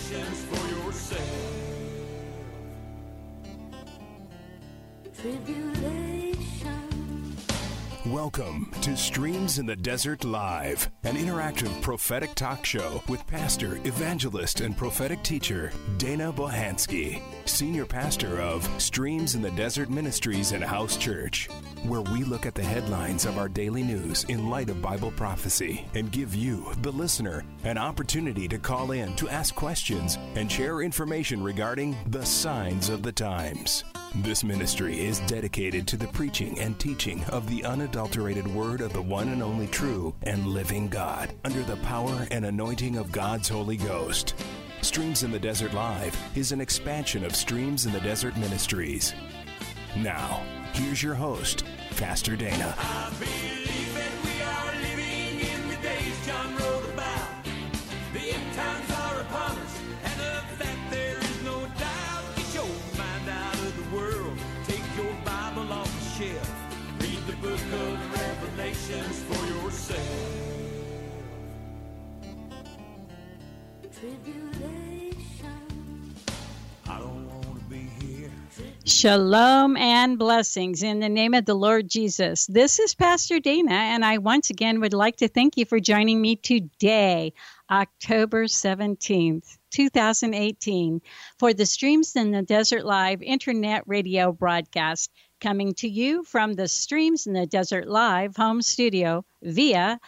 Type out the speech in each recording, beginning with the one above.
revelations for yourself. Tribulation. Welcome to Streams in the Desert Live, an interactive prophetic talk show with pastor, evangelist, and prophetic teacher Dana Bohansky, senior pastor of Streams in the Desert Ministries and House Church, where we look at the headlines of our daily news in light of Bible prophecy and give you, the listener, an opportunity to call in to ask questions and share information regarding the signs of the times. This ministry is dedicated to the preaching and teaching of the unadulterated word of the one and only true and living God, under the power and anointing of God's Holy Ghost. Streams in the Desert Live is an expansion of Streams in the Desert Ministries. Now, here's your host, Pastor Dana. I believe that we are living in the days John wrote about. The end times are upon us, and of that there is no doubt. Get your mind out of the world. Take your Bible off the shelf. Read the book of Revelations for yourself. Tribulation. I don't want to be here. Shalom and blessings in the name of the Lord Jesus. This is Pastor Dana, and I once again would like to thank you for joining me today, October 17th, 2018, for the Streams in the Desert Live Internet radio broadcast, coming to you from the Streams in the Desert Live home studio via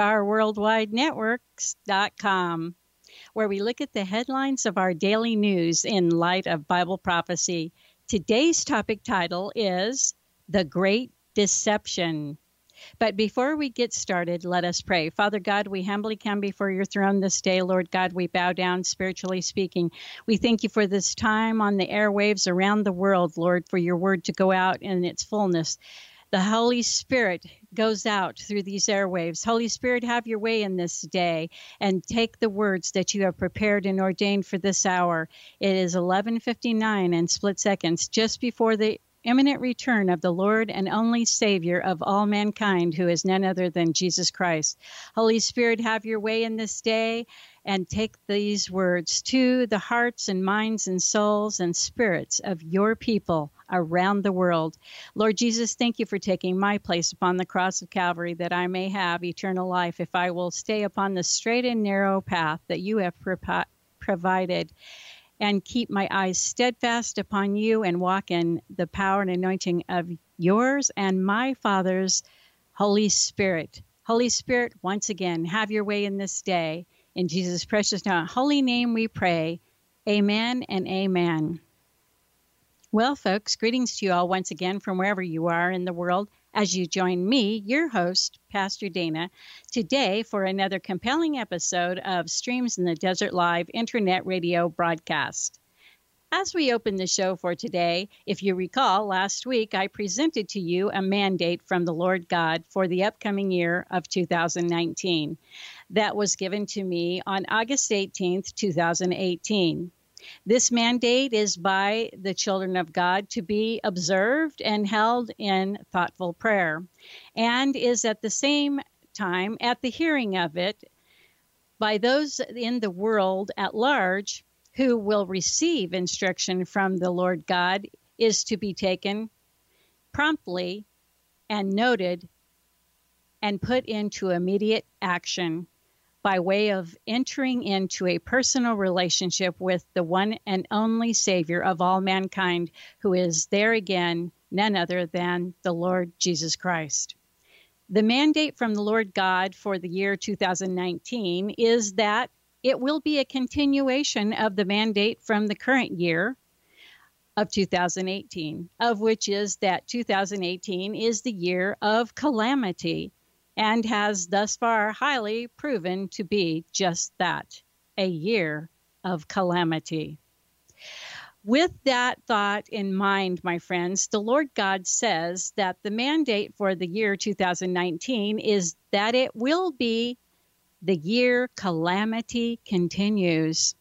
StarWorldWideNetworks.com, where we look at the headlines of our daily news in light of Bible prophecy. Today's topic title is The Great Deception. But before we get started, let us pray. Father God, we humbly come before your throne this day. Lord God, we bow down, spiritually speaking. We thank you for this time on the airwaves around the world, Lord, for your word to go out in its fullness. The Holy Spirit goes out through these airwaves. Holy Spirit, have your way in this day and take the words that you have prepared and ordained for this hour. It is 11:59 and split seconds, just before the imminent return of the Lord and only Savior of all mankind, who is none other than Jesus Christ. Holy Spirit, have your way in this day and take these words to the hearts and minds and souls and spirits of your people around the world. Lord Jesus, thank you for taking my place upon the cross of Calvary, that I may have eternal life if I will stay upon the straight and narrow path that you have provided, and keep my eyes steadfast upon you and walk in the power and anointing of yours and my Father's Holy Spirit. Holy Spirit, once again, have your way in this day. In Jesus' precious and holy name we pray. Amen and amen. Well, folks, greetings to you all once again from wherever you are in the world, as you join me, your host, Pastor Dana, today for another compelling episode of Streams in the Desert Live Internet radio broadcast. As we open the show for today, if you recall, last week I presented to you a mandate from the Lord God for the upcoming year of 2019. That was given to me on August 18th, 2018. This mandate is by the children of God to be observed and held in thoughtful prayer, and is at the same time at the hearing of it by those in the world at large who will receive instruction from the Lord God, is to be taken promptly and noted and put into immediate action by way of entering into a personal relationship with the one and only Savior of all mankind, who is there again, none other than the Lord Jesus Christ. The mandate from the Lord God for the year 2019 is that it will be a continuation of the mandate from the current year of 2018, of which is that 2018 is the year of calamity, and has thus far highly proven to be just that, a year of calamity. With that thought in mind, my friends, the Lord God says that the mandate for the year 2019 is that it will be the year calamity continues.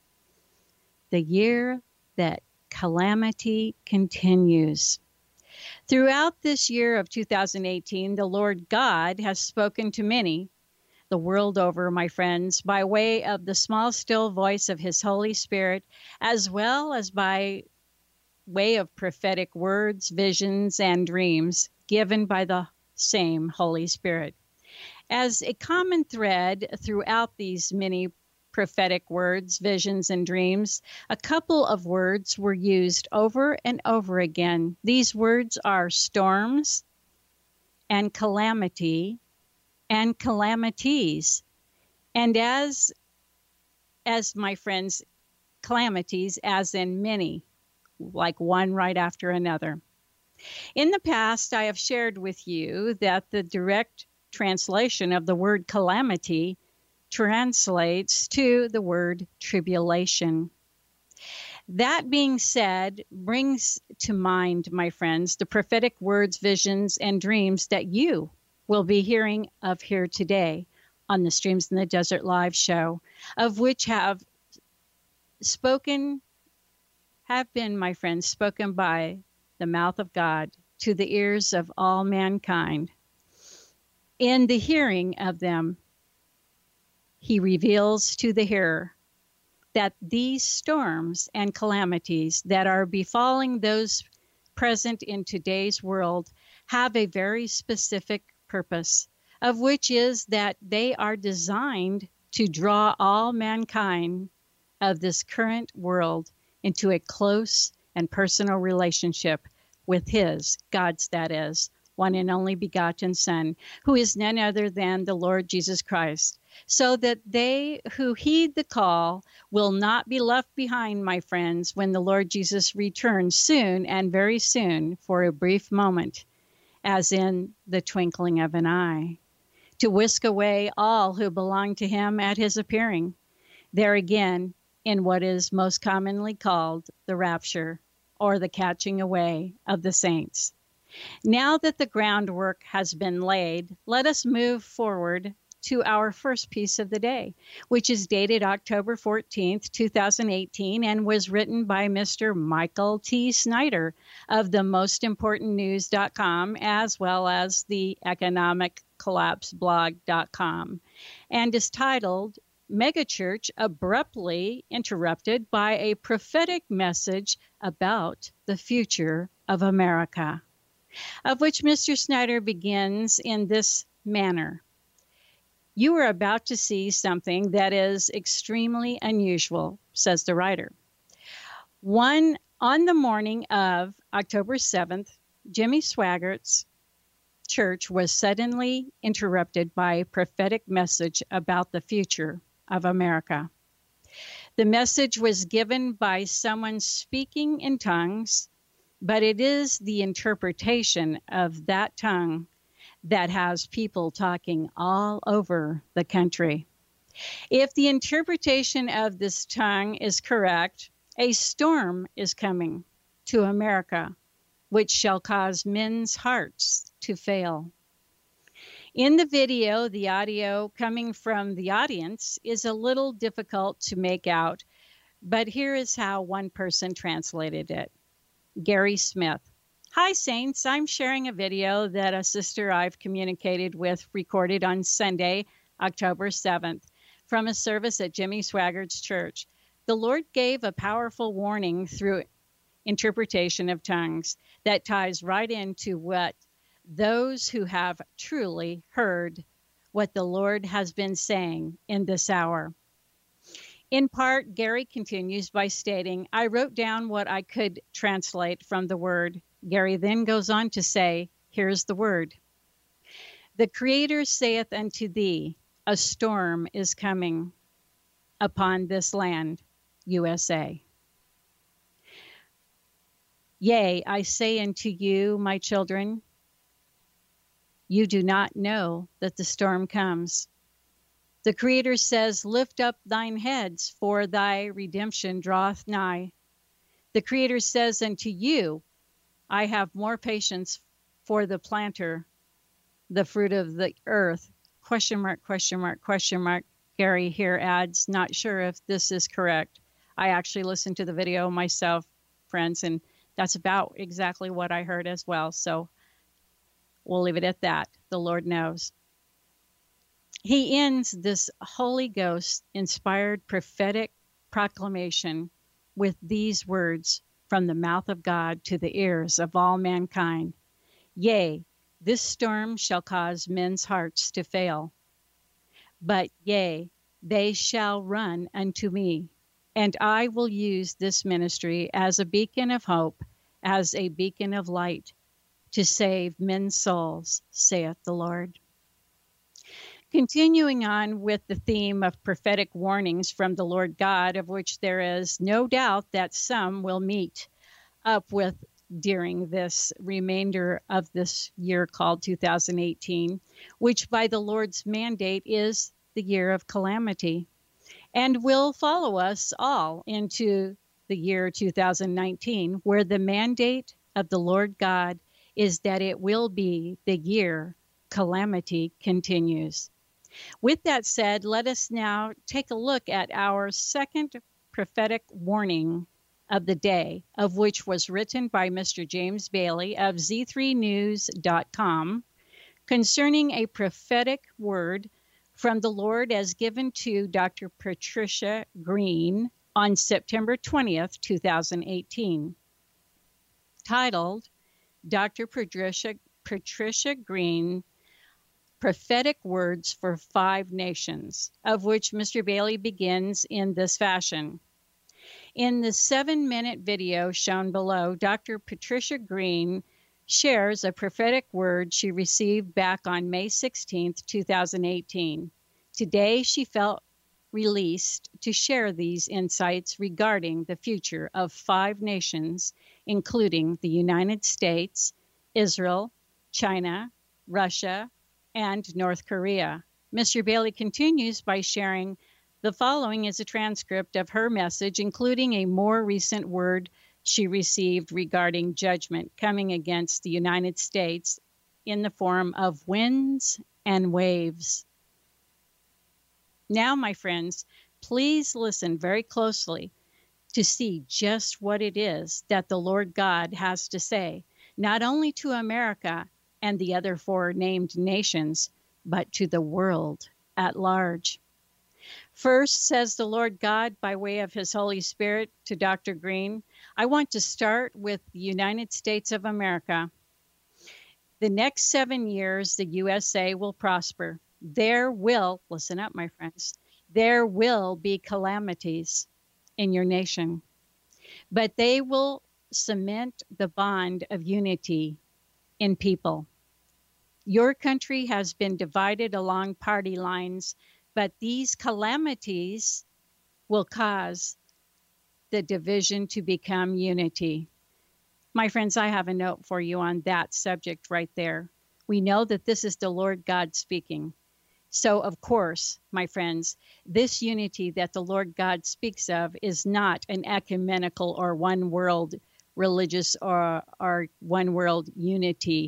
The year that calamity continues. Throughout this year of 2018, the Lord God has spoken to many, the world over, my friends, by way of the small, still voice of His Holy Spirit, as well as by way of prophetic words, visions, and dreams given by the same Holy Spirit. As a common thread throughout these many prophetic words, visions, and dreams, a couple of words were used over and over again. These words are storms and calamity and calamities. And as my friends, calamities as in many, like one right after another. In the past, I have shared with you that the direct translation of the word calamity translates to the word tribulation. That being said, brings to mind, my friends, the prophetic words, visions, and dreams that you will be hearing of here today on the Streams in the Desert live show, of which have been, my friends, spoken by the mouth of God to the ears of all mankind. In the hearing of them, He reveals to the hearer that these storms and calamities that are befalling those present in today's world have a very specific purpose, of which is that they are designed to draw all mankind of this current world into a close and personal relationship with His, God's that is, one and only begotten Son, who is none other than the Lord Jesus Christ, so that they who heed the call will not be left behind, my friends, when the Lord Jesus returns soon and very soon for a brief moment, as in the twinkling of an eye, to whisk away all who belong to Him at His appearing. There again, in what is most commonly called the rapture, or the catching away of the saints. Now that the groundwork has been laid, let us move forward to our first piece of the day, which is dated October 14th, 2018, and was written by Mr. Michael T. Snyder of the MostImportantNews.com, as well as the EconomicCollapseBlog.com, and is titled Megachurch Abruptly Interrupted by a Prophetic Message About the Future of America, of which Mr. Snyder begins in this manner. You are about to see something that is extremely unusual, says the writer. On the morning of October 7th, Jimmy Swaggart's church was suddenly interrupted by a prophetic message about the future of America. The message was given by someone speaking in tongues, but it is the interpretation of that tongue that has people talking all over the country. If the interpretation of this tongue is correct, a storm is coming to America, which shall cause men's hearts to fail. In the video, the audio coming from the audience is a little difficult to make out, but here is how one person translated it. Gary Smith. Hi, Saints. I'm sharing a video that a sister I've communicated with recorded on Sunday, October 7th, from a service at Jimmy Swaggart's church. The Lord gave a powerful warning through interpretation of tongues that ties right into what those who have truly heard what the Lord has been saying in this hour. In part, Gary continues by stating, I wrote down what I could translate from the word. Gary then goes on to say, here's the word. The Creator saith unto thee, a storm is coming upon this land, USA. Yea, I say unto you, my children, you do not know that the storm comes. The Creator says, lift up thine heads, for thy redemption draweth nigh. The Creator says unto you, I have more patience for the planter, the fruit of the earth. Question mark, question mark, question mark. Gary here adds, not sure if this is correct. I actually listened to the video myself, friends, and that's about exactly what I heard as well. So we'll leave it at that. The Lord knows. He ends this Holy Ghost inspired prophetic proclamation with these words from the mouth of God to the ears of all mankind. Yea, this storm shall cause men's hearts to fail. But yea, they shall run unto me, and I will use this ministry as a beacon of hope, as a beacon of light, to save men's souls, saith the Lord. Continuing on with the theme of prophetic warnings from the Lord God, of which there is no doubt that some will meet up with during this remainder of this year called 2018, which by the Lord's mandate is the year of calamity, and will follow us all into the year 2019, where the mandate of the Lord God is that it will be the year calamity continues. With that said, let us now take a look at our second prophetic warning of the day, of which was written by Mr. James Bailey of z3news.com concerning a prophetic word from the Lord as given to Dr. Patricia Green on September 20th, 2018, titled Dr. Patricia Green Prophetic Words for 5 Nations, of which Mr. Bailey begins in this fashion. In the 7-minute video shown below, Dr. Patricia Green shares a prophetic word she received back on May 16, 2018. Today, she felt released to share these insights regarding the future of 5 nations, including the United States, Israel, China, Russia, and North Korea. Mr. Bailey continues by sharing the following is a transcript of her message, including a more recent word she received regarding judgment coming against the United States in the form of winds and waves. Now, my friends, please listen very closely to see just what it is that the Lord God has to say, not only to America and the other 4 named nations, but to the world at large. First, says the Lord God by way of his Holy Spirit to Dr. Green, I want to start with the United States of America. The next 7 years, the USA will prosper. There will, listen up, my friends, there will be calamities in your nation, but they will cement the bond of unity in people. Your country has been divided along party lines, but these calamities will cause the division to become unity. My friends, I have a note for you on that subject right there. We know that this is the Lord God speaking. So, of course, my friends, this unity that the Lord God speaks of is not an ecumenical or one world religious or one world unity,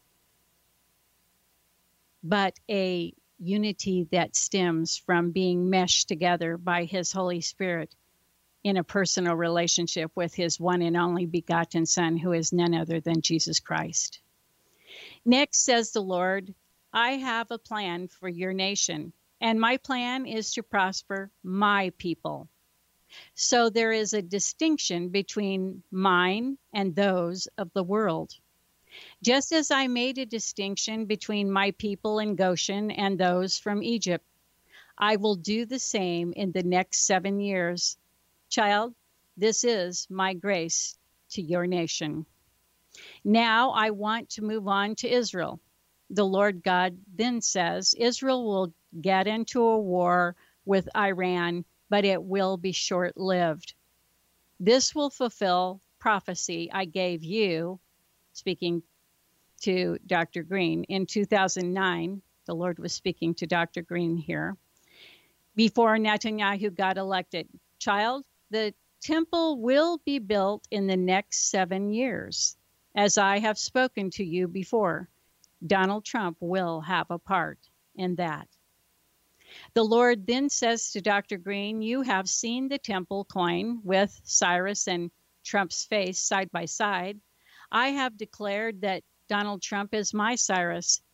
but a unity that stems from being meshed together by his Holy Spirit in a personal relationship with his one and only begotten Son, who is none other than Jesus Christ. Next, says the Lord, I have a plan for your nation, and my plan is to prosper my people. So there is a distinction between mine and those of the world. Just as I made a distinction between my people in Goshen and those from Egypt, I will do the same in the next 7 years. Child, this is my grace to your nation. Now I want to move on to Israel. The Lord God then says, Israel will get into a war with Iran, but it will be short-lived. This will fulfill prophecy I gave you, speaking to Dr. Green, in 2009. The Lord was speaking to Dr. Green here, before Netanyahu got elected. Child, the temple will be built in the next 7 years, as I have spoken to you before. Donald Trump will have a part in that. The Lord then says to Dr. Green, you have seen the temple coin with Cyrus and Trump's face side by side. I have declared that Donald Trump is my Cyrus.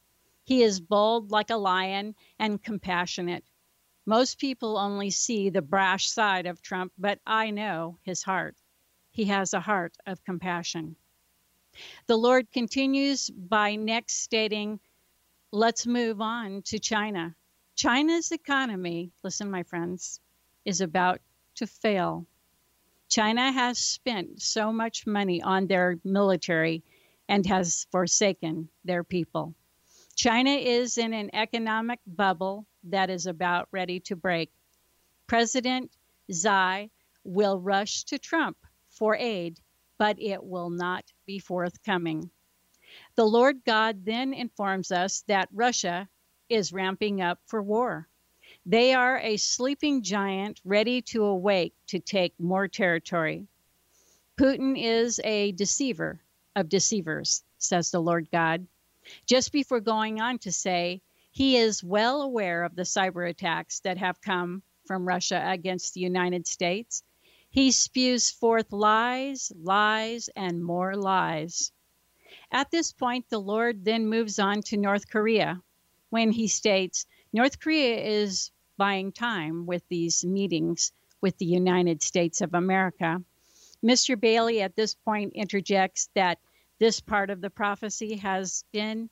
He is bold like a lion and compassionate. Most people only see the brash side of Trump, but I know his heart. He has a heart of compassion. The Lord continues by next stating, let's move on to China. China's economy, listen, my friends, is about to fail. China has spent so much money on their military and has forsaken their people. China is in an economic bubble that is about ready to break. President Xi will rush to Trump for aid, but it will not be forthcoming. The Lord God then informs us that Russia is ramping up for war. They are a sleeping giant ready to awake to take more territory. Putin is a deceiver of deceivers, says the Lord God. Just before going on to say, he is well aware of the cyber attacks that have come from Russia against the United States. He spews forth lies, lies, and more lies. At this point, the Lord then moves on to North Korea when he states, North Korea is buying time with these meetings with the United States of America. Mr. Bailey at this point interjects that this part of the prophecy has been,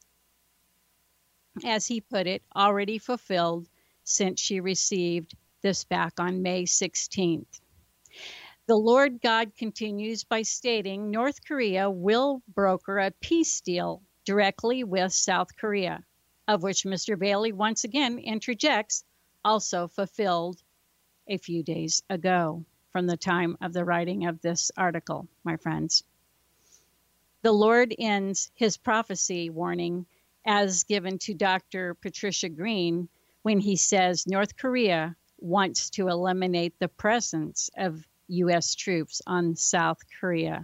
as he put it, already fulfilled since she received this back on May 16th. The Lord God continues by stating North Korea will broker a peace deal directly with South Korea, of which Mr. Bailey once again interjects, also fulfilled a few days ago from the time of the writing of this article, my friends. The Lord ends his prophecy warning as given to Dr. Patricia Green when he says North Korea wants to eliminate the presence of U.S. troops in South Korea.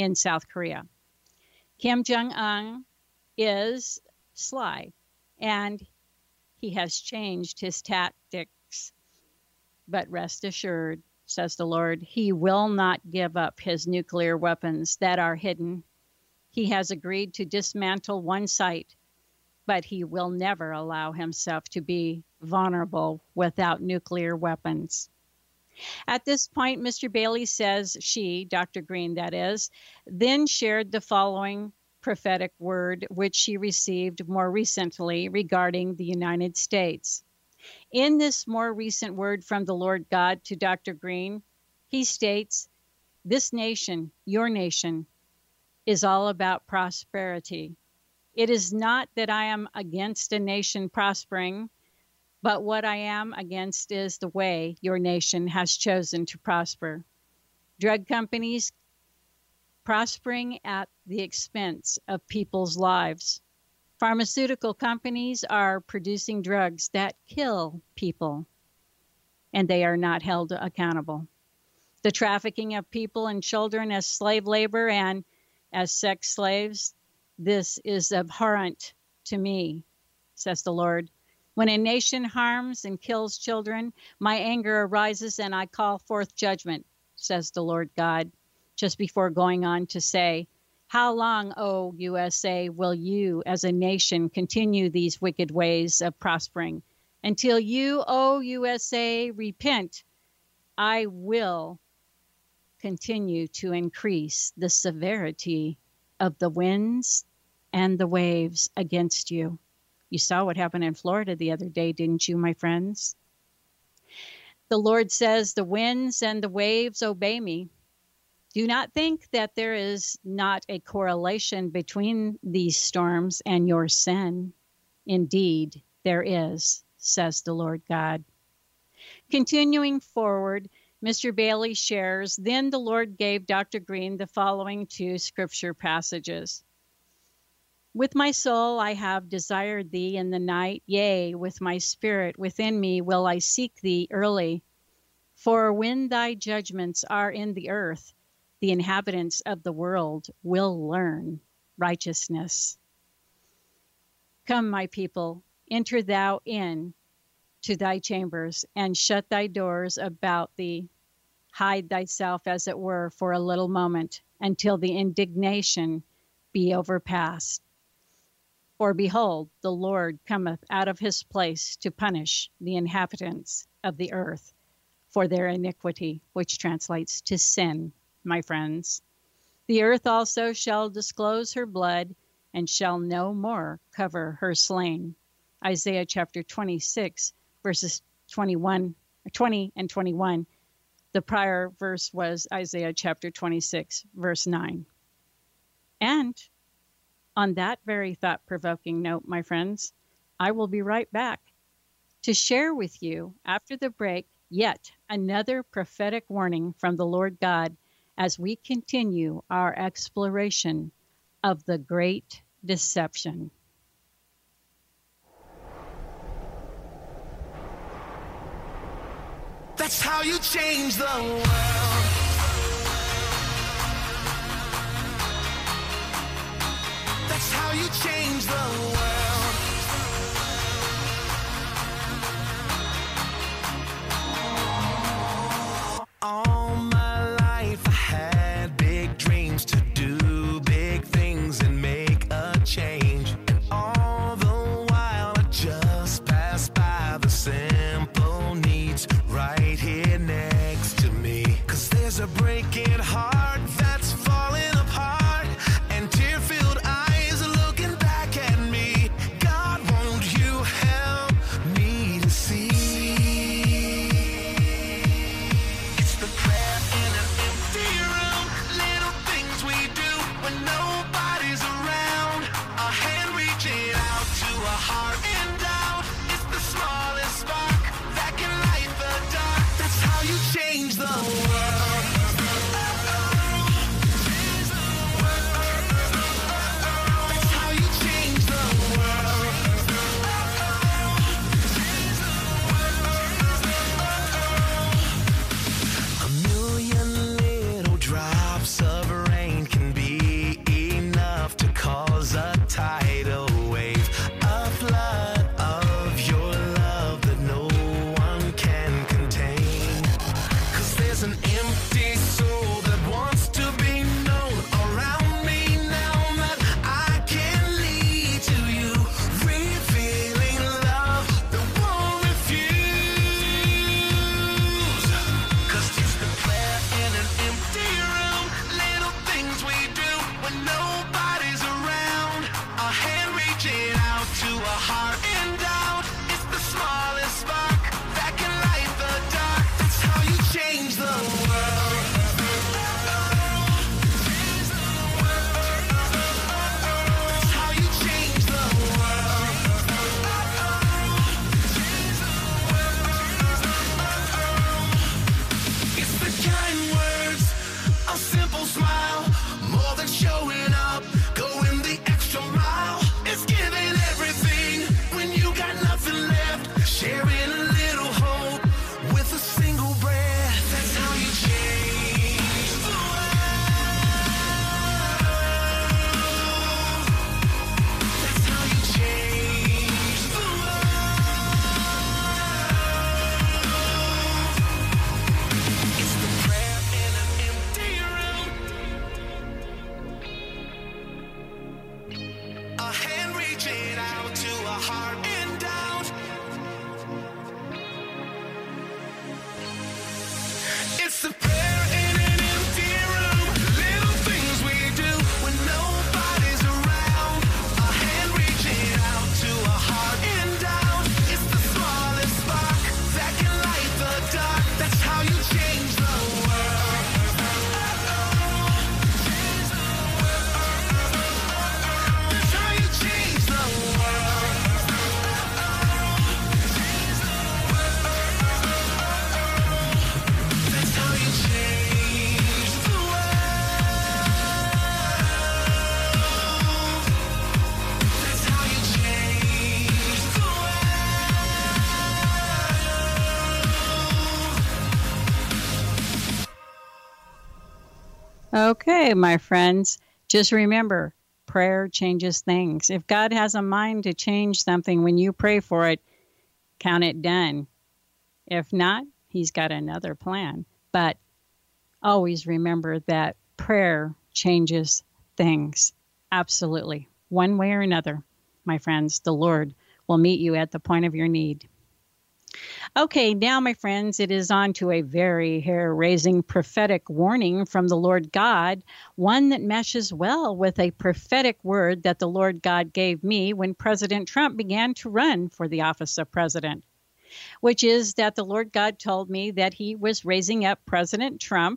Kim Jong-un is sly, and he has changed his tactics. But rest assured, says the Lord, he will not give up his nuclear weapons that are hidden. He has agreed to dismantle one site, but he will never allow himself to be vulnerable without nuclear weapons. At this point, Mr. Bailey says she, Dr. Green that is, then shared the following prophetic word which she received more recently regarding the United States. In this more recent word from the Lord God to Dr. Green, he states, this nation, your nation, is all about prosperity. It is not that I am against a nation prospering, but what I am against is the way your nation has chosen to prosper. Drug companies prospering at the expense of people's lives. Pharmaceutical companies are producing drugs that kill people, and they are not held accountable. The trafficking of people and children as slave labor and as sex slaves, this is abhorrent to me, says the Lord. When a nation harms and kills children, my anger arises and I call forth judgment, says the Lord God, just before going on to say, how long, O USA, will you as a nation continue these wicked ways of prospering? Until you, O USA, repent, I will continue to increase the severity of the winds and the waves against you. You saw what happened in Florida the other day, didn't you, my friends? The Lord says, the winds and the waves obey me. Do not think that there is not a correlation between these storms and your sin. Indeed, there is, says the Lord God. Continuing forward, Mr. Bailey shares, then the Lord gave Dr. Green the following two scripture passages. With my soul I have desired thee in the night, yea, with my spirit within me will I seek thee early. For when thy judgments are in the earth, the inhabitants of the world will learn righteousness. Come, my people, enter thou in to thy chambers, and shut thy doors about thee. Hide thyself, as it were, for a little moment, until the indignation be overpast. For behold, the Lord cometh out of his place to punish the inhabitants of the earth for their iniquity, which translates to sin, my friends. The earth also shall disclose her blood, and shall no more cover her slain. Isaiah chapter 26, verses 20 and 21. The prior verse was Isaiah chapter 26, verse 9. And on that very thought-provoking note, my friends, I will be right back to share with you after the break yet another prophetic warning from the Lord God as we continue our exploration of the great deception. That's how you change the world. That's how you change the world. All my life I had big dreams to do big things and make a change. And all the while I just passed by the simple needs right here next to me. 'Cause there's a breaking heart that's falling apart, and tear-filled eyes are looking back at me. God, won't you help me to see? It's the prayer in an empty room, little things we do when nobody's around. A hand reaching out to a heart in doubt. It's the smallest spark that can light the dark. That's how you change the world. That's how you change the world. A million little drops of rain can be enough to cause a tidal wave, a flood of your love that no one can contain. 'Cause there's an empty soul that wants to be known around me now that I can lead to you, revealing love that won't refuse. 'Cause it's the prayer in an empty room, little things we do when nobody's around. A hand reaching out to a heart in doubt. It's the smallest spark that can light the dark. That's how you change the world. That's how you change the world. It's the kind words, a simple smile, more than showing up, going the extra mile. It's giving everything when you got nothing left, sharing a little hope with a single breath. That's how you change the world. That's how you change the world. It's the prayer in an empty room. A hand reaching out to a heart in doubt. It's the prayer in an empty room. Little things we do when nobody's around. A hand reaching out to a heart in doubt. It's the smallest spark that can light the dark. That's how you change the world. That's how you change the world. That's how you change the world. That's how you change the world. Okay, my friends, just remember, prayer changes things. If God has a mind to change something when you pray for it, count it done. If not, he's got another plan. But always remember that prayer changes things. Absolutely. One way or another. my friends. The Lord will meet you at the point of your need. Okay, now, my friends, it is on to a very hair-raising prophetic warning from the Lord God, one that meshes well with a prophetic word that the Lord God gave me when President Trump began to run for the office of president, which is that the Lord God told me that he was raising up President Trump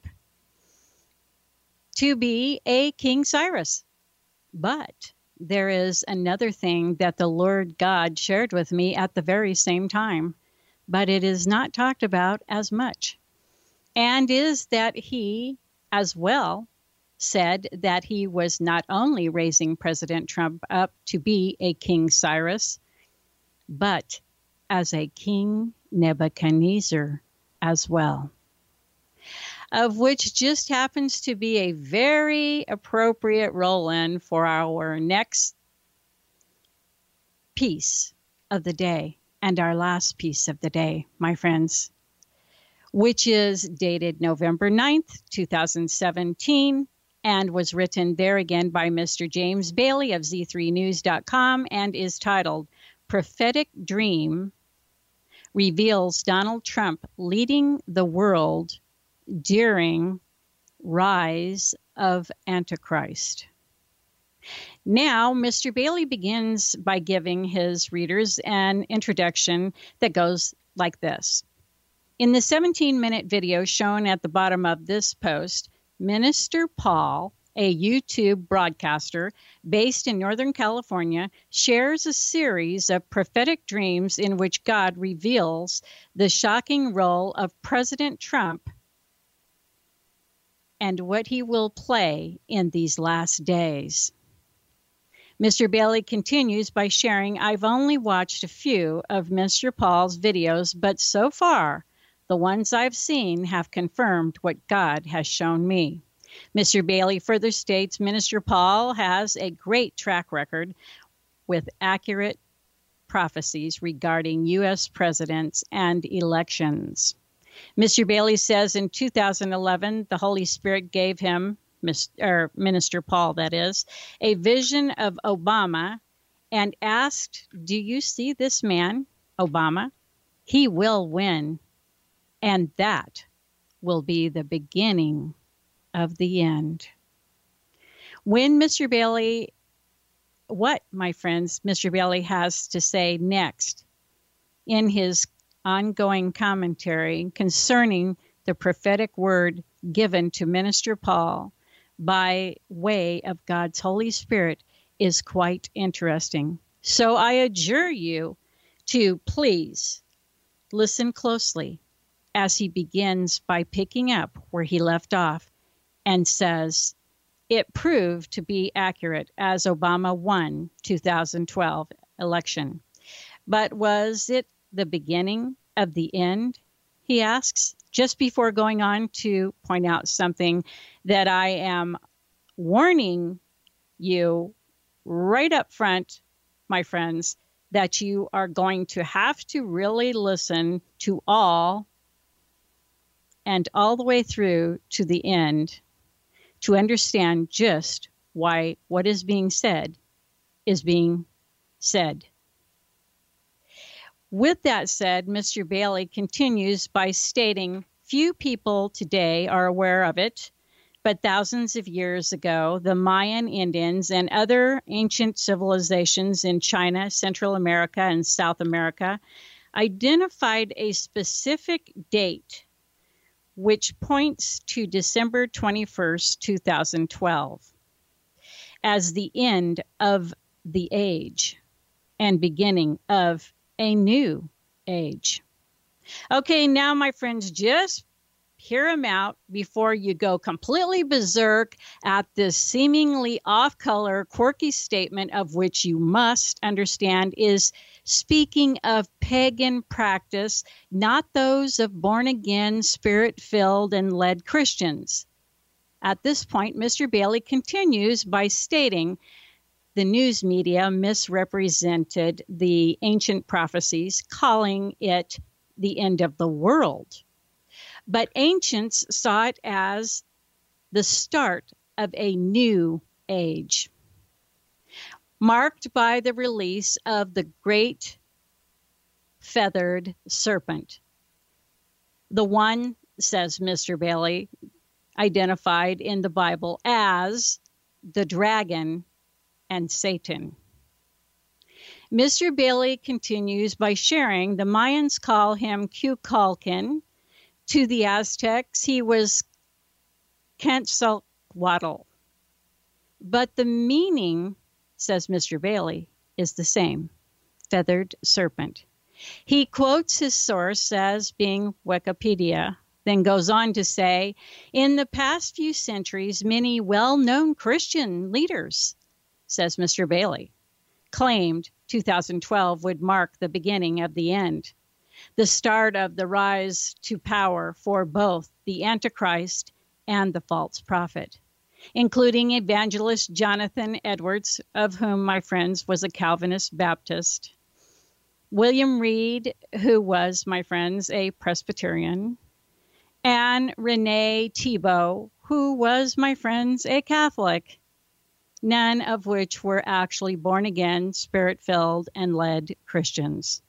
to be a King Cyrus. But there is another thing that the Lord God shared with me at the very same time, but it is not talked about as much, and is that he as well said that he was not only raising President Trump up to be a King Cyrus, but as a King Nebuchadnezzar as well, of which just happens to be a very appropriate roll-in for our next piece of the day and our last piece of the day, my friends, which is dated November 9th, 2017, and was written there again by Mr. James Bailey of Z3News.com and is titled Prophetic Dream Reveals Donald Trump Leading the World During Rise of Antichrist. Now, Mr. Bailey begins by giving his readers an introduction that goes like this. In the 17-minute video shown at the bottom of this post, Minister Paul, a YouTube broadcaster based in Northern California, shares a series of prophetic dreams in which God reveals the shocking role of President Trump and what he will play in these last days. Mr. Bailey continues by sharing, I've only watched a few of Mr. Paul's videos, but so far, the ones I've seen have confirmed what God has shown me. Mr. Bailey further states Minister Paul has a great track record with accurate prophecies regarding U.S. presidents and elections. Mr. Bailey says in 2011, the Holy Spirit gave him, Minister Paul, that is, a vision of Obama and asked, do you see this man, Obama? He will win, and that will be the beginning of the end. When Mr. Bailey, what, my friends, Mr. Bailey has to say next in his ongoing commentary concerning the prophetic word given to Minister Paul by way of God's Holy Spirit is quite interesting. So I adjure you to please listen closely as he begins by picking up where he left off and says, it proved to be accurate as Obama won 2012 election. But was it the beginning of the end? He asks, just before going on to point out something that I am warning you right up front, my friends, that you are going to have to really listen to all and all the way through to the end to understand just why what is being said is being said. With that said, Mr. Bailey continues by stating, few people today are aware of it, but thousands of years ago, the Mayan Indians and other ancient civilizations in China, Central America, and South America identified a specific date which points to December 21st, 2012, as the end of the age and beginning of a new age. Okay, now, my friends, just hear him out before you go completely berserk at this seemingly off-color, quirky statement of which you must understand is speaking of pagan practice, not those of born-again, spirit-filled, and led Christians. At this point, Mr. Bailey continues by stating the news media misrepresented the ancient prophecies, calling it the end of the world. But ancients saw it as the start of a new age. marked by the release of the great feathered serpent. The one, says Mr. Bailey, identified in the Bible as the dragon and Satan. Mr. Bailey continues by sharing the Mayans call him Kukulkan. To the Aztecs, he was Quetzalcoatl. But the meaning, says Mr. Bailey, is the same, feathered serpent. He quotes his source as being Wikipedia, then goes on to say, in the past few centuries, many well-known Christian leaders, says Mr. Bailey, claimed 2012 would mark the beginning of the end, the start of the rise to power for both the Antichrist and the false prophet, including evangelist Jonathan Edwards, of whom my friends was a Calvinist Baptist, William Reed, who was, my friends, a Presbyterian, and Renee Thibault, who was, my friends, a Catholic, none of which were actually born-again, Spirit-filled, and led Christians.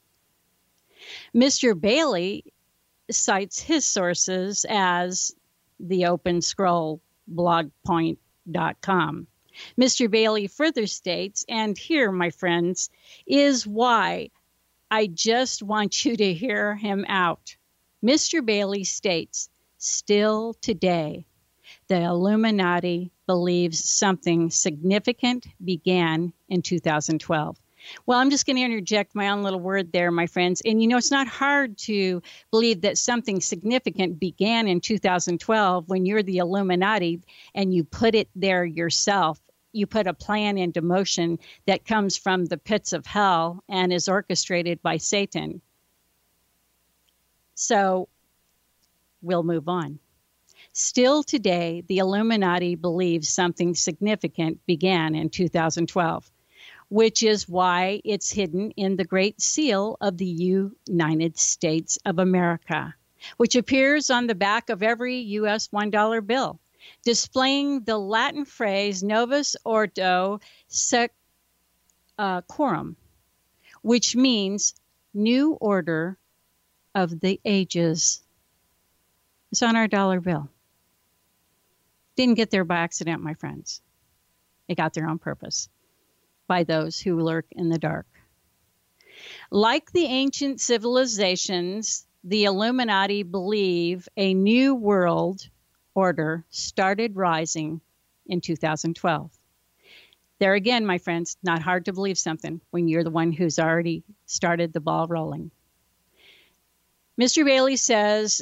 Mr. Bailey cites his sources as the Open Scroll, blogpoint.com. Mr. Bailey further states, and here, my friends, is why I just want you to hear him out. Mr. Bailey states, still today, the Illuminati believes something significant began in 2012. Well, I'm just going to interject my own little word there, my friends. And it's not hard to believe that something significant began in 2012 when you're the Illuminati and you put it there yourself. You put a plan into motion that comes from the pits of hell and is orchestrated by Satan. So we'll move on. Still today, the Illuminati believes something significant began in 2012, which is why it's hidden in the Great Seal of the United States of America, which appears on the back of every U.S. $1 bill, displaying the Latin phrase Novus Ordo Seclorum, which means new order of the ages. It's on our dollar bill. Didn't get there by accident, my friends. It got there on purpose by those who lurk in the dark. Like the ancient civilizations, the Illuminati believe a new world order started rising in 2012. There again, my friends, not hard to believe something when you're the one who's already started the ball rolling. Mr. Bailey says,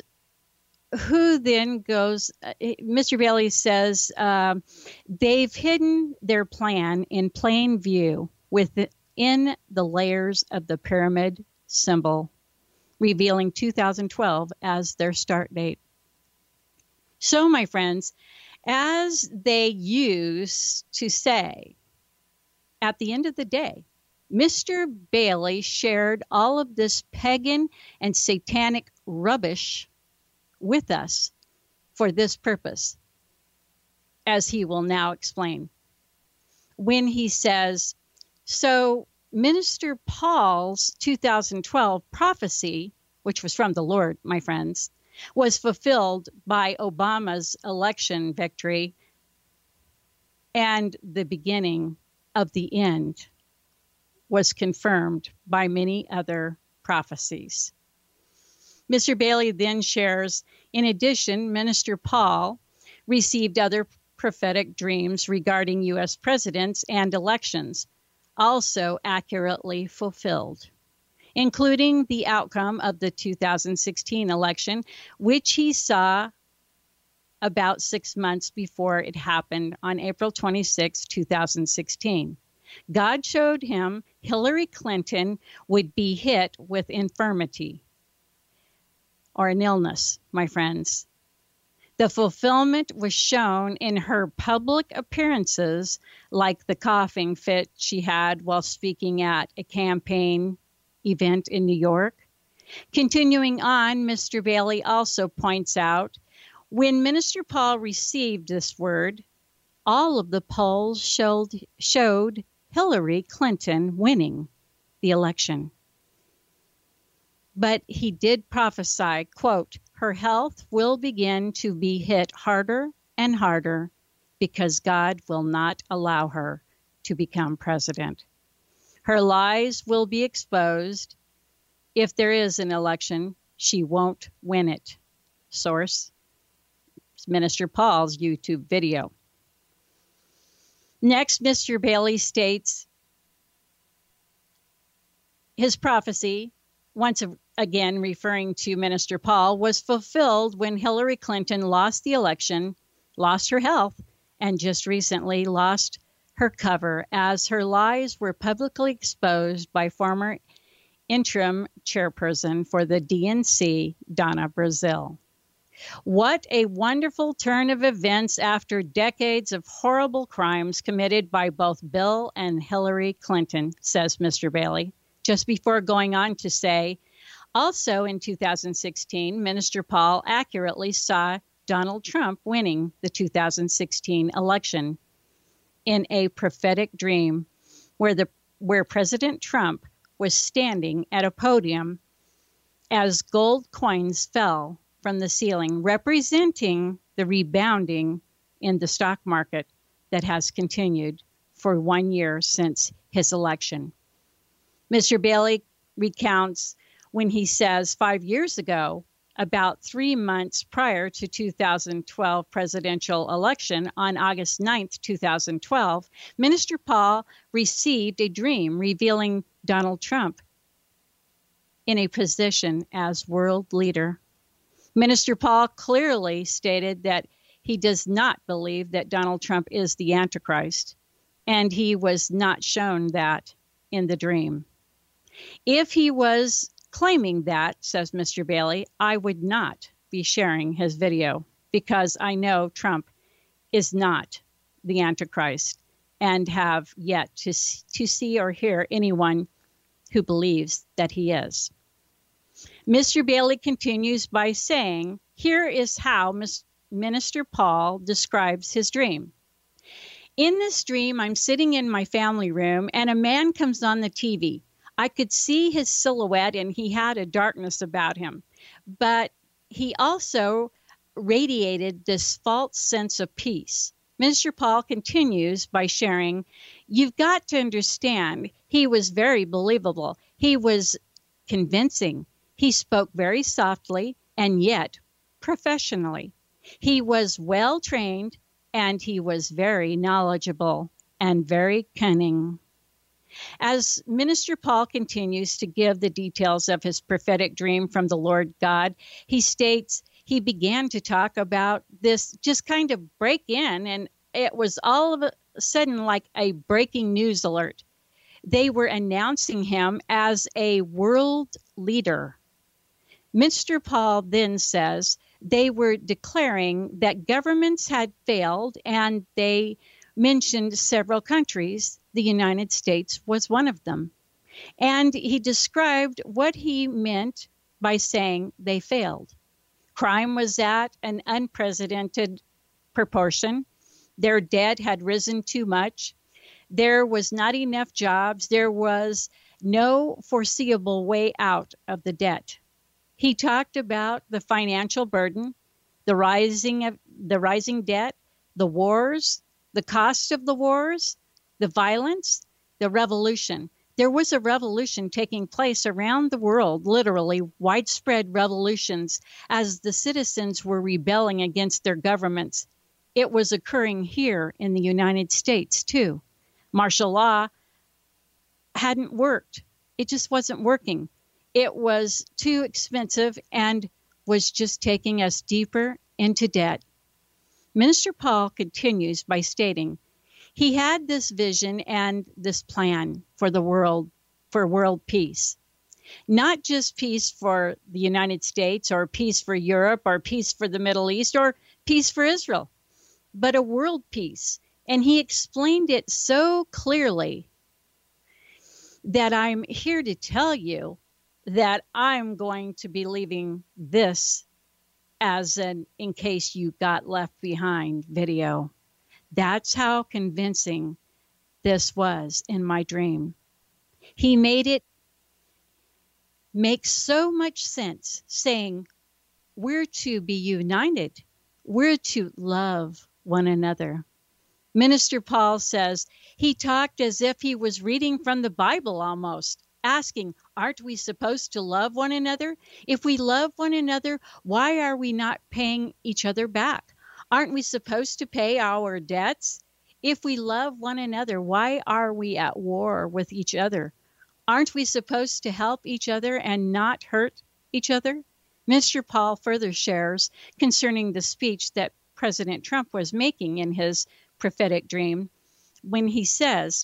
Mr. Bailey says, they've hidden their plan in plain view within the layers of the pyramid symbol, revealing 2012 as their start date. So, my friends, as they used to say, at the end of the day, Mr. Bailey shared all of this pagan and satanic rubbish with us for this purpose, as he will now explain. When he says, so Minister Paul's 2012 prophecy, which was from the Lord, my friends, was fulfilled by Obama's election victory and the beginning of the end was confirmed by many other prophecies. Mr. Bailey then shares, in addition, Minister Paul received other prophetic dreams regarding U.S. presidents and elections, also accurately fulfilled, including the outcome of the 2016 election, which he saw about 6 months before it happened on April 26, 2016. God showed him Hillary Clinton would be hit with infirmity or an illness, my friends. The fulfillment was shown in her public appearances, like the coughing fit she had while speaking at a campaign event in New York. Continuing on, Mr. Bailey also points out, when Minister Paul received this word, all of the polls showed Hillary Clinton winning the election. But he did prophesy, quote, her health will begin to be hit harder and harder because God will not allow her to become president. Her lies will be exposed. If there is an election, she won't win it. Source, Minister Paul's YouTube video. Next, Mr. Bailey states his prophecy, once again referring to Minister Paul, was fulfilled when Hillary Clinton lost the election, lost her health, and just recently lost her cover as her lies were publicly exposed by former interim chairperson for the DNC, Donna Brazile. What a wonderful turn of events after decades of horrible crimes committed by both Bill and Hillary Clinton, says Mr. Bailey, just before going on to say, also in 2016, Minister Paul accurately saw Donald Trump winning the 2016 election in a prophetic dream where President Trump was standing at a podium as gold coins fell from the ceiling, representing the rebounding in the stock market that has continued for 1 year since his election. Mr. Bailey recounts when he says 5 years ago, about 3 months prior to 2012 presidential election on August 9th, 2012, Minister Paul received a dream revealing Donald Trump in a position as world leader. Minister Paul clearly stated that he does not believe that Donald Trump is the Antichrist, and he was not shown that in the dream. If he was claiming that, says Mr. Bailey, I would not be sharing his video because I know Trump is not the Antichrist and have yet to see or hear anyone who believes that he is. Mr. Bailey continues by saying, here is how Minister Paul describes his dream. In this dream, I'm sitting in my family room and a man comes on the TV. I could see his silhouette and he had a darkness about him, but he also radiated this false sense of peace. Minister Paul continues by sharing, you've got to understand, he was very believable. He was convincing. He spoke very softly and yet professionally. He was well trained and he was very knowledgeable and very cunning. As Minister Paul continues to give the details of his prophetic dream from the Lord God, he states he began to talk about this just kind of break in, and it was all of a sudden like a breaking news alert. They were announcing him as a world leader. Mr. Paul then says they were declaring that governments had failed, and they mentioned several countries. The United States was one of them. And he described what he meant by saying they failed. Crime was at an unprecedented proportion. Their debt had risen too much. There was not enough jobs. There was no foreseeable way out of the debt. He talked about the financial burden, the rising debt, the wars, the cost of the wars, the violence, the revolution. There was a revolution taking place around the world, literally widespread revolutions, as the citizens were rebelling against their governments. It was occurring here in the United States, too. Martial law hadn't worked. It just wasn't working. It was too expensive and was just taking us deeper into debt. Minister Paul continues by stating, he had this vision and this plan for the world, for world peace. Not just peace for the United States or peace for Europe or peace for the Middle East or peace for Israel, but a world peace. And he explained it so clearly that I'm here to tell you that I'm going to be leaving this as an in case you got left behind video. That's how convincing this was in my dream. He made it make so much sense, saying, we're to be united. We're to love one another. Minister Paul says he talked as if he was reading from the Bible almost, asking, aren't we supposed to love one another? If we love one another, why are we not paying each other back? Aren't we supposed to pay our debts? If we love one another, why are we at war with each other? Aren't we supposed to help each other and not hurt each other? Mr. Paul further shares concerning the speech that President Trump was making in his prophetic dream when he says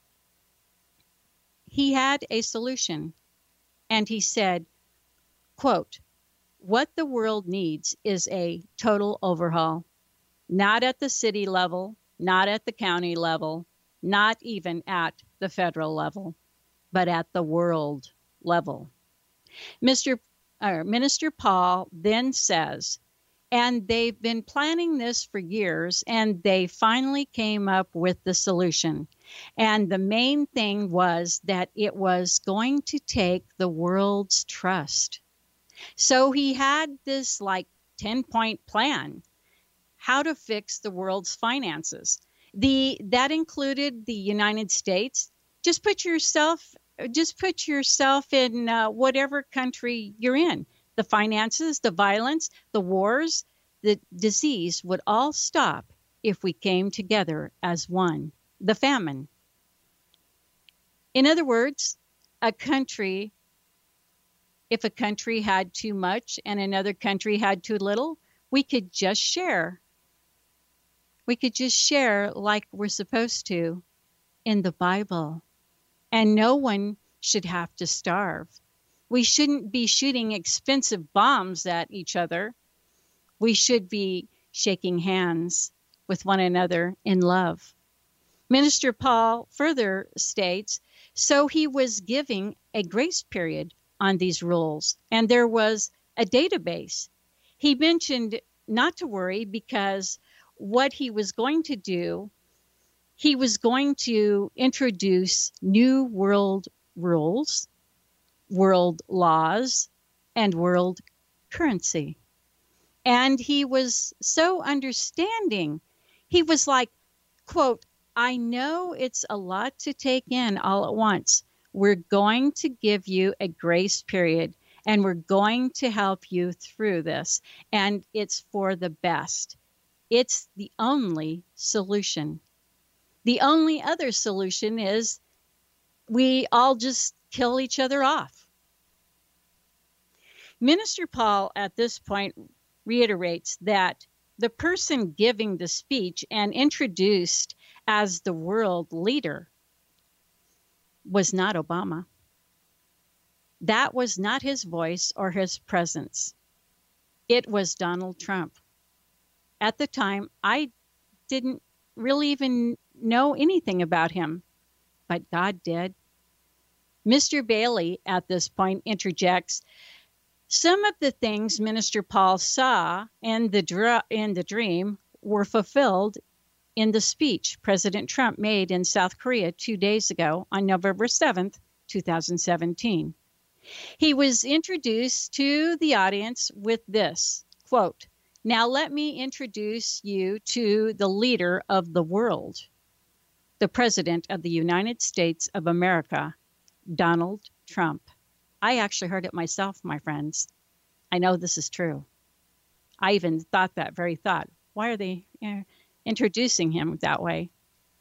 he had a solution, and he said, quote, what the world needs is a total overhaul, not at the city level, not at the county level, not even at the federal level, but at the world level. Minister Paul then says, and they've been planning this for years, and they finally came up with the solution. And the main thing was that it was going to take the world's trust. So he had this 10-point plan, how to fix the world's finances. That included the United States. Just put yourself in whatever country you're in. The finances, the violence, the wars, the disease would all stop if we came together as one. The famine. In other words, if a country had too much and another country had too little, we could just share. We could just share like we're supposed to in the Bible. And no one should have to starve. We shouldn't be shooting expensive bombs at each other. We should be shaking hands with one another in love. Minister Paul further states, so he was giving a grace period on these rules, and there was a database. He mentioned not to worry because what he was going to do, he was going to introduce new world rules, world laws, and world currency. And he was so understanding. He was like, quote, I know it's a lot to take in all at once. We're going to give you a grace period, and we're going to help you through this. And it's for the best. It's the only solution. The only other solution is we all just kill each other off. Minister Paul at this point reiterates that the person giving the speech and introduced as the world leader was not Obama. That was not his voice or his presence. It was Donald Trump. At the time, I didn't really even know anything about him, but God did. Mr. Bailey at this point interjects, some of the things Minister Paul saw in the dream were fulfilled in the speech President Trump made in South Korea 2 days ago on November 7th, 2017. He was introduced to the audience with this, quote, now let me introduce you to the leader of the world, the President of the United States of America, Donald Trump. I actually heard it myself, my friends. I know this is true. I even thought that very thought. Why are they introducing him that way?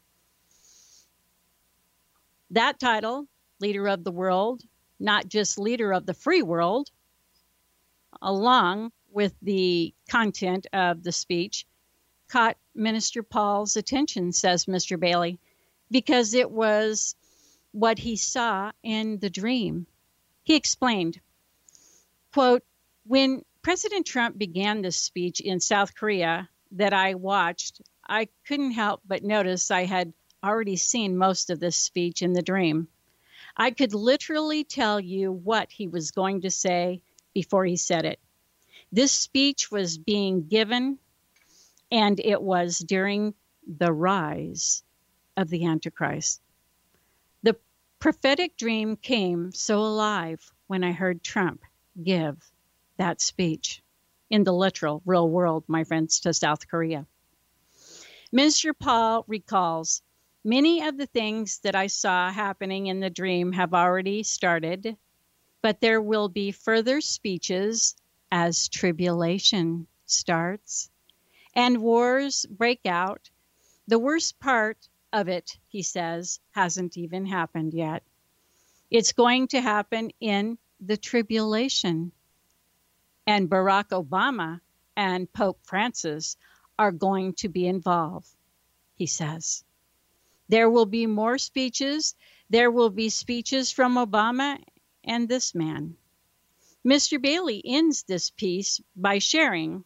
That title, Leader of the World, not just Leader of the Free World, along with the content of the speech, caught Minister Paul's attention, says Mr. Bailey, because it was what he saw in the dream. He explained, quote, when President Trump began this speech in South Korea that I watched, I couldn't help but notice I had already seen most of this speech in the dream. I could literally tell you what he was going to say before he said it. This speech was being given, and it was during the rise of the Antichrist. The prophetic dream came so alive when I heard Trump give that speech in the literal, real world, my friends, to South Korea. Minister Paul recalls, many of the things that I saw happening in the dream have already started, but there will be further speeches as tribulation starts and wars break out. The worst part of it, he says, hasn't even happened yet. It's going to happen in the tribulation. And Barack Obama and Pope Francis are going to be involved, he says. There will be more speeches. There will be speeches from Obama and this man. Mr. Bailey ends this piece by sharing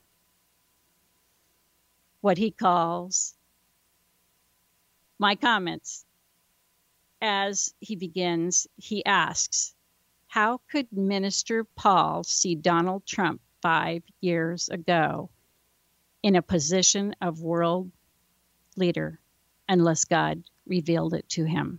what he calls my comments. As he begins, he asks, how could Minister Paul see Donald Trump 5 years ago in a position of world leader unless God revealed it to him?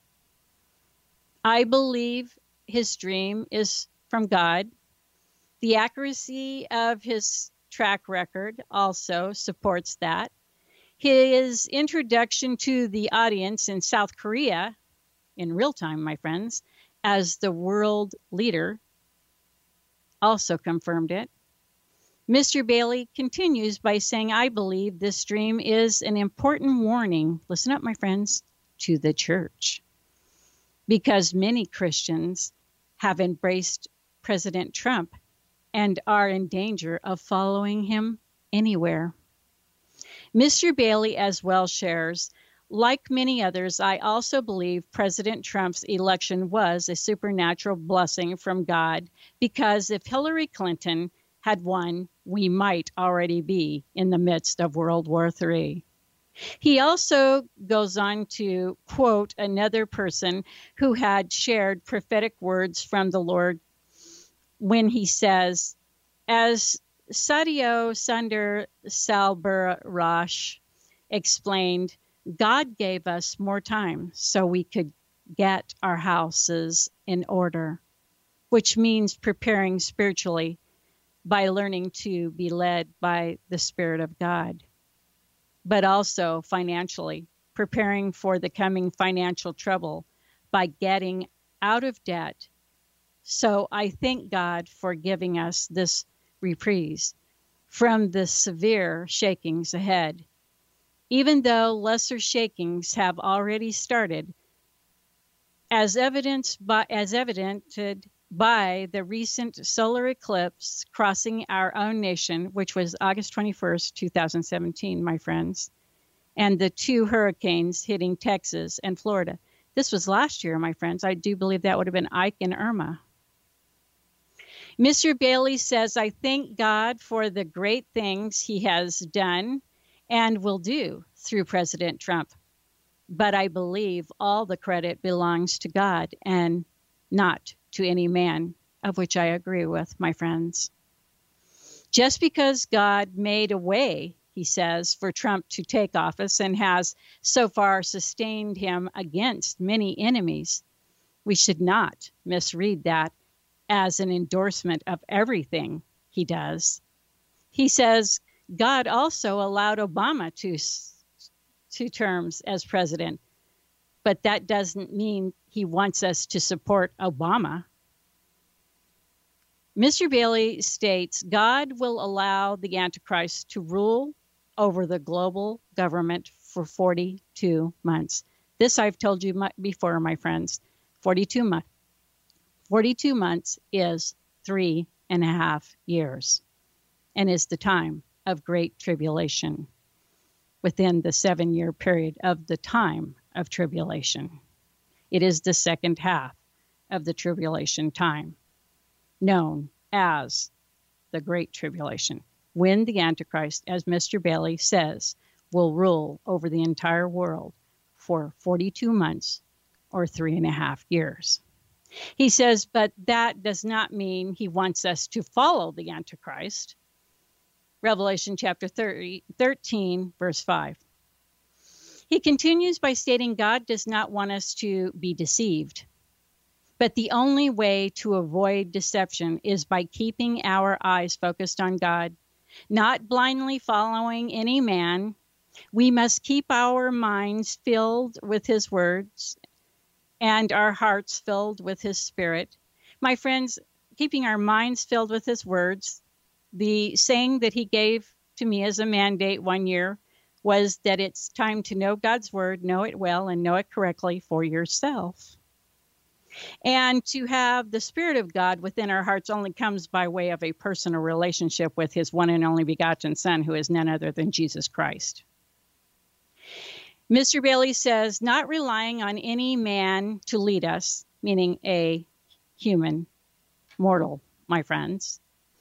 I believe his dream is from God. The accuracy of his track record also supports that. His introduction to the audience in South Korea, in real time, my friends, as the world leader, also confirmed it. Mr. Bailey continues by saying, I believe this dream is an important warning, listen up, my friends, to the church, because many Christians have embraced President Trump and are in danger of following him anywhere. Mr. Bailey as well shares, like many others, I also believe President Trump's election was a supernatural blessing from God, because if Hillary Clinton had won, we might already be in the midst of World War III. He also goes on to quote another person who had shared prophetic words from the Lord when he says, as Sadio Sundar Selvaraj explained, God gave us more time so we could get our houses in order, which means preparing spiritually by learning to be led by the Spirit of God, but also financially, preparing for the coming financial trouble by getting out of debt. So I thank God for giving us this reprise from the severe shakings ahead. Even though lesser shakings have already started, as evidenced by the recent solar eclipse crossing our own nation, which was August 21st, 2017, my friends, and the 2 hurricanes hitting Texas and Florida. This was last year, my friends. I do believe that would have been Ike and Irma. Mr. Bailey says, I thank God for the great things he has done and will do through President Trump. But I believe all the credit belongs to God and not to any man, of which I agree with, my friends. Just because God made a way, he says, for Trump to take office and has so far sustained him against many enemies, we should not misread that as an endorsement of everything he does. He says God also allowed Obama 2 terms as president, but that doesn't mean he wants us to support Obama. Mr. Bailey states God will allow the Antichrist to rule over the global government for 42 months. This I've told you before, my friends. 42 months. 42 months is 3.5 years and is the time of great tribulation within the 7-year period of the time of tribulation. It is the second half of the tribulation time, known as the Great Tribulation, when the Antichrist, as Mr. Bailey says, will rule over the entire world for 42 months or 3.5 years. He says, but that does not mean he wants us to follow the Antichrist. Revelation chapter 13, verse 5. He continues by stating God does not want us to be deceived. But the only way to avoid deception is by keeping our eyes focused on God, not blindly following any man. We must keep our minds filled with his words and our hearts filled with his spirit. My friends, keeping our minds filled with his words, the saying that he gave to me as a mandate one year was that it's time to know God's word, know it well, and know it correctly for yourself. And to have the Spirit of God within our hearts only comes by way of a personal relationship with his one and only begotten Son, who is none other than Jesus Christ. Mr. Bailey says, not relying on any man to lead us, meaning a human, mortal, my friends.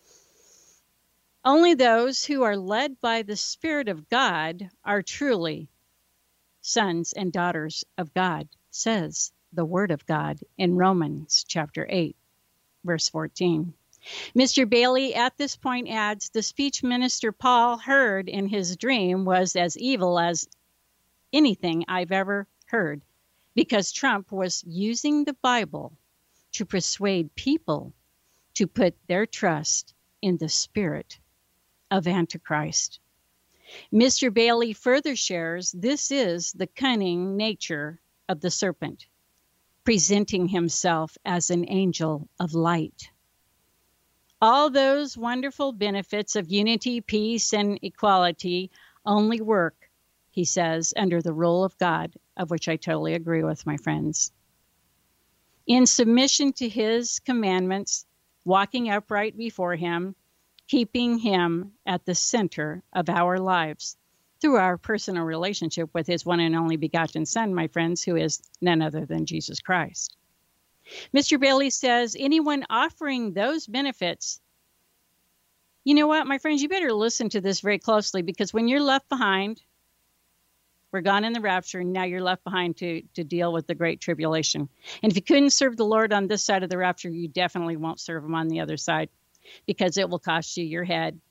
Only those who are led by the Spirit of God are truly sons and daughters of God, says the Word of God in Romans chapter 8, verse 14. Mr. Bailey at this point adds, the speech Minister Paul heard in his dream was as evil as anything I've ever heard, because Trump was using the Bible to persuade people to put their trust in the spirit of Antichrist. Mr. Bailey further shares this is the cunning nature of the serpent, presenting himself as an angel of light. All those wonderful benefits of unity, peace, and equality only work, he says, under the rule of God, of which I totally agree with, my friends. In submission to his commandments, walking upright before him, keeping him at the center of our lives through our personal relationship with his one and only begotten Son, my friends, who is none other than Jesus Christ. Mr. Bailey says, anyone offering those benefits, you know what, my friends, you better listen to this very closely, because when you're left behind, we're gone in the rapture, and now you're left behind to deal with the great tribulation. And if you couldn't serve the Lord on this side of the rapture, you definitely won't serve him on the other side, because it will cost you your head.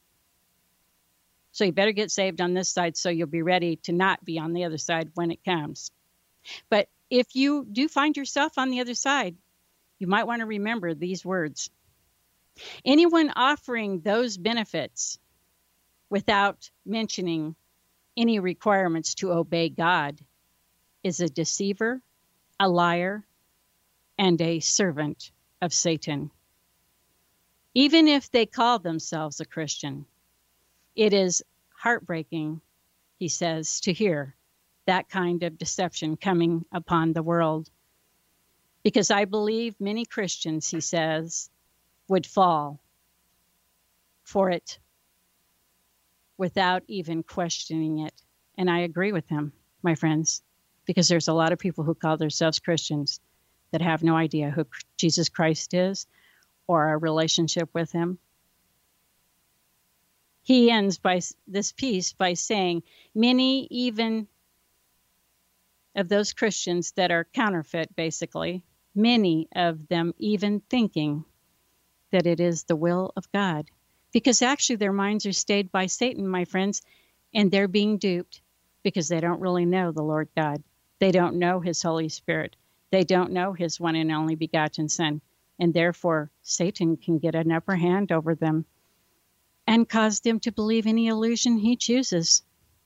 So you better get saved on this side so you'll be ready to not be on the other side when it comes. But if you do find yourself on the other side, you might want to remember these words. Anyone offering those benefits without mentioning any requirements to obey God is a deceiver, a liar, and a servant of Satan. Even if they call themselves a Christian, it is heartbreaking, he says, to hear that kind of deception coming upon the world. Because I believe many Christians, he says, would fall for it without even questioning it. And I agree with him, my friends, because there's a lot of people who call themselves Christians that have no idea who Jesus Christ is or our relationship with him. He ends by this piece by saying, many even of those Christians that are counterfeit, basically, many of them even thinking that it is the will of God. Because actually their minds are stayed by Satan, my friends, and they're being duped because they don't really know the Lord God. They don't know his Holy Spirit. They don't know his one and only begotten Son. And therefore, Satan can get an upper hand over them and cause them to believe any illusion he chooses.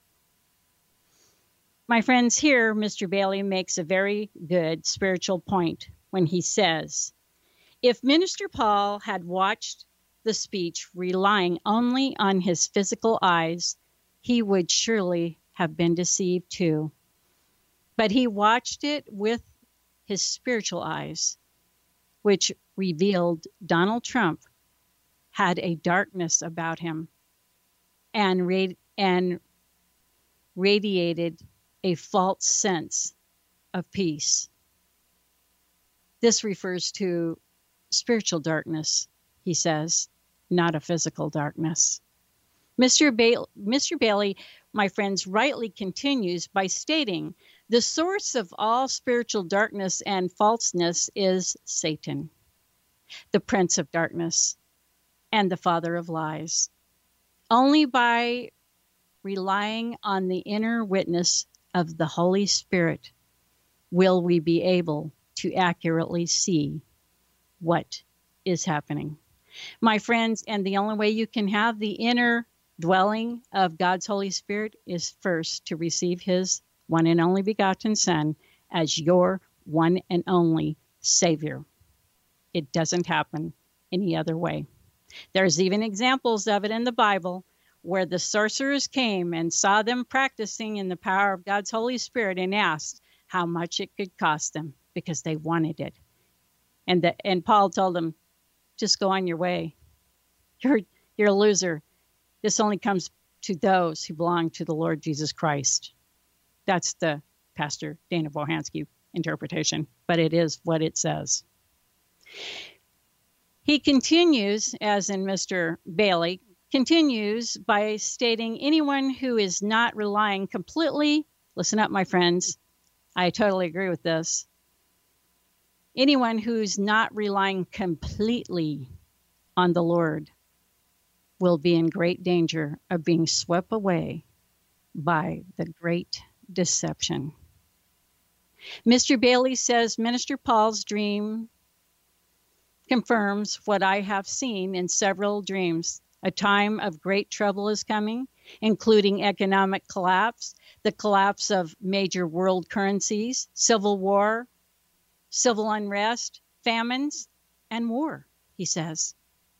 My friends, here, Mr. Bailey makes a very good spiritual point when he says, if Minister Paul had watched the speech relying only on his physical eyes, he would surely have been deceived too. But he watched it with his spiritual eyes, which revealed Donald Trump had a darkness about him and radiated a false sense of peace. This refers to spiritual darkness, he says, not a physical darkness. Mr. Bailey, my friends, rightly continues by stating the source of all spiritual darkness and falseness is Satan, the prince of darkness and the father of lies. Only by relying on the inner witness of the Holy Spirit will we be able to accurately see what is happening. My friends, and the only way you can have the inner dwelling of God's Holy Spirit is first to receive his one and only begotten Son as your one and only Savior. It doesn't happen any other way. There's even examples of it in the Bible where the sorcerers came and saw them practicing in the power of God's Holy Spirit and asked how much it could cost them because they wanted it. And Paul told them, just go on your way. You're a loser. This only comes to those who belong to the Lord Jesus Christ. That's the Pastor Dana Bohansky interpretation, but it is what it says. He continues, as in Mr. Bailey, continues by stating anyone who is not relying completely, listen up, my friends, I totally agree with this. Anyone who's not relying completely on the Lord will be in great danger of being swept away by the great deception. Mr. Bailey says Minister Paul's dream confirms what I have seen in several dreams. A time of great trouble is coming, including economic collapse, the collapse of major world currencies, civil war, civil unrest, famines, and war, he says.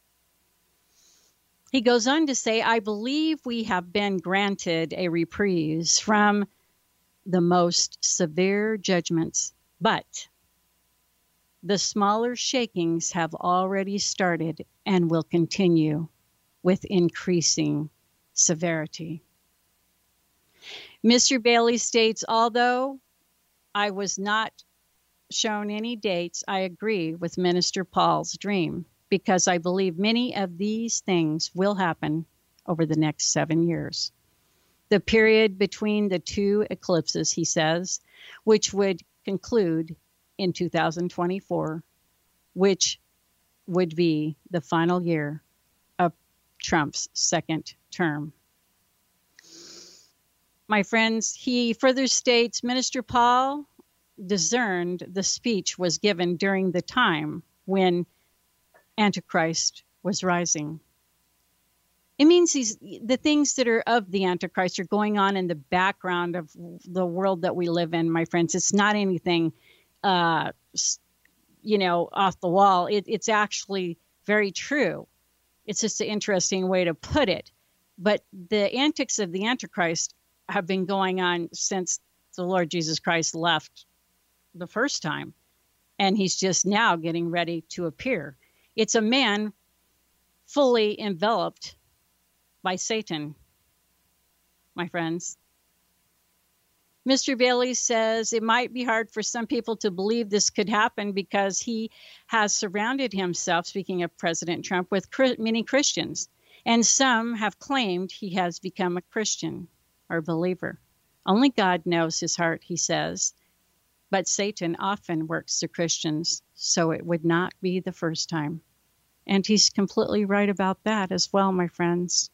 He goes on to say, I believe we have been granted a reprise from the most severe judgments, but the smaller shakings have already started and will continue with increasing severity. Mr. Bailey states, although I was not shown any dates, I agree with Minister Paul's dream because I believe many of these things will happen over the next 7 years. The period between the two eclipses, he says, which would conclude in 2024, which would be the final year of Trump's second term. My friends, he further states, Minister Paul discerned the speech was given during the time when Antichrist was rising. It means the things that are of the Antichrist are going on in the background of the world that we live in, my friends. It's not anything, off the wall. It's actually very true. It's just an interesting way to put it. But the antics of the Antichrist have been going on since the Lord Jesus Christ left the first time. And he's just now getting ready to appear. It's a man fully enveloped by Satan, my friends. Mr. Bailey says it might be hard for some people to believe this could happen because he has surrounded himself, speaking of President Trump, with many Christians. And some have claimed he has become a Christian or believer. Only God knows his heart, he says. But Satan often works through Christians, so it would not be the first time. And he's completely right about that as well, my friends.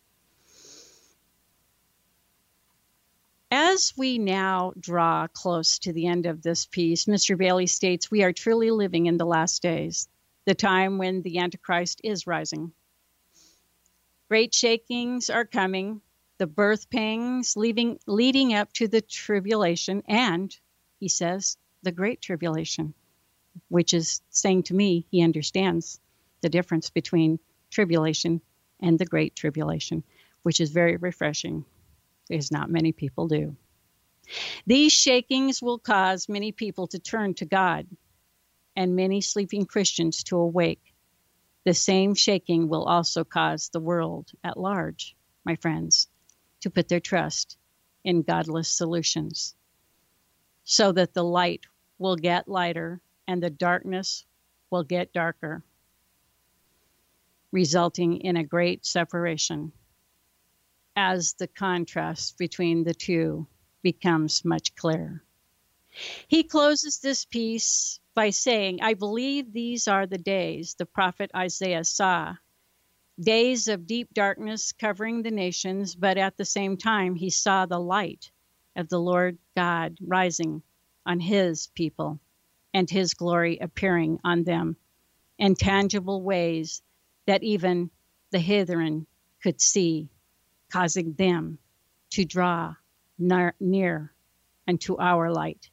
As we now draw close to the end of this piece, Mr. Bailey states, we are truly living in the last days, the time when the Antichrist is rising. Great shakings are coming, the birth pangs leading up to the tribulation, and, he says, the great tribulation, which is saying to me he understands the difference between tribulation and the great tribulation, which is very refreshing, because not many people do. These shakings will cause many people to turn to God and many sleeping Christians to awake. The same shaking will also cause the world at large, my friends, to put their trust in godless solutions, so that the light will get lighter and the darkness will get darker, resulting in a great separation as the contrast between the two becomes much clearer. He closes this piece by saying, I believe these are the days the prophet Isaiah saw, days of deep darkness covering the nations, but at the same time he saw the light of the Lord God rising on his people and his glory appearing on them in tangible ways that even the heathen could see, causing them to draw near unto our light.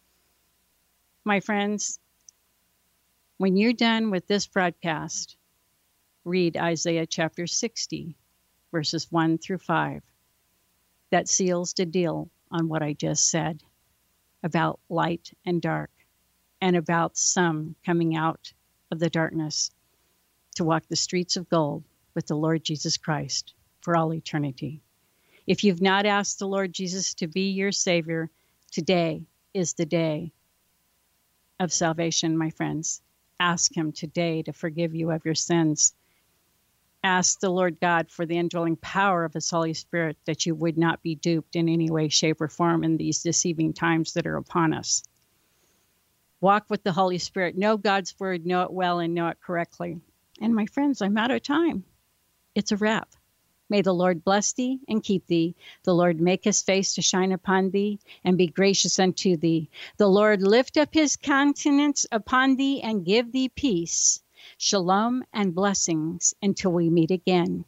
My friends, when you're done with this broadcast, read Isaiah chapter 60, verses 1 through 5. That seals the deal on what I just said about light and dark, and about some coming out of the darkness to walk the streets of gold with the Lord Jesus Christ for all eternity. If you've not asked the Lord Jesus to be your Savior, today is the day of salvation, my friends. Ask him today to forgive you of your sins. Ask the Lord God for the indwelling power of his Holy Spirit, that you would not be duped in any way, shape, or form in these deceiving times that are upon us. Walk with the Holy Spirit. Know God's word, know it well, and know it correctly. And my friends, I'm out of time. It's a wrap. May the Lord bless thee and keep thee. The Lord make his face to shine upon thee and be gracious unto thee. The Lord lift up his countenance upon thee and give thee peace. Shalom and blessings until we meet again.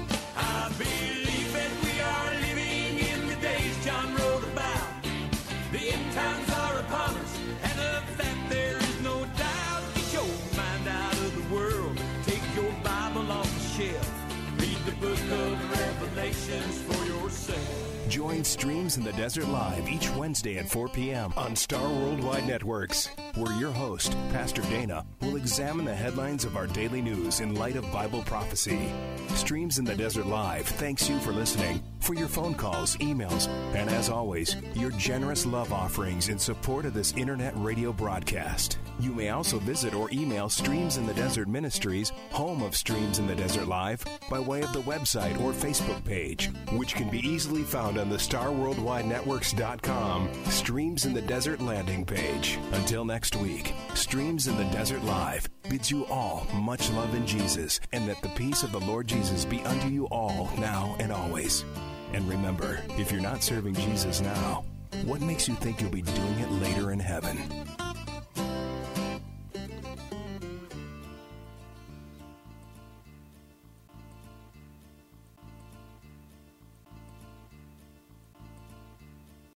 I believe that we are living in the days John wrote about. The end times are upon us, and of that there is no doubt. Get your mind out of the world. Take your Bible off the shelf. Read the book of Revelations for yourself. Join Streams in the Desert Live each Wednesday at 4 p.m. on Star Worldwide Networks, where your host, Pastor Dana, will examine the headlines of our daily news in light of Bible prophecy. Streams in the Desert Live thanks you for listening, for your phone calls, emails, and as always, your generous love offerings in support of this internet radio broadcast. You may also visit or email Streams in the Desert Ministries, home of Streams in the Desert Live, by way of the website or Facebook page, which can be easily found on the StarWorldWideNetworks.com Streams in the Desert landing page. Until next week, Streams in the Desert Live bids you all much love in Jesus, and that the peace of the Lord Jesus be unto you all now and always. And remember, if you're not serving Jesus now, what makes you think you'll be doing it later in heaven?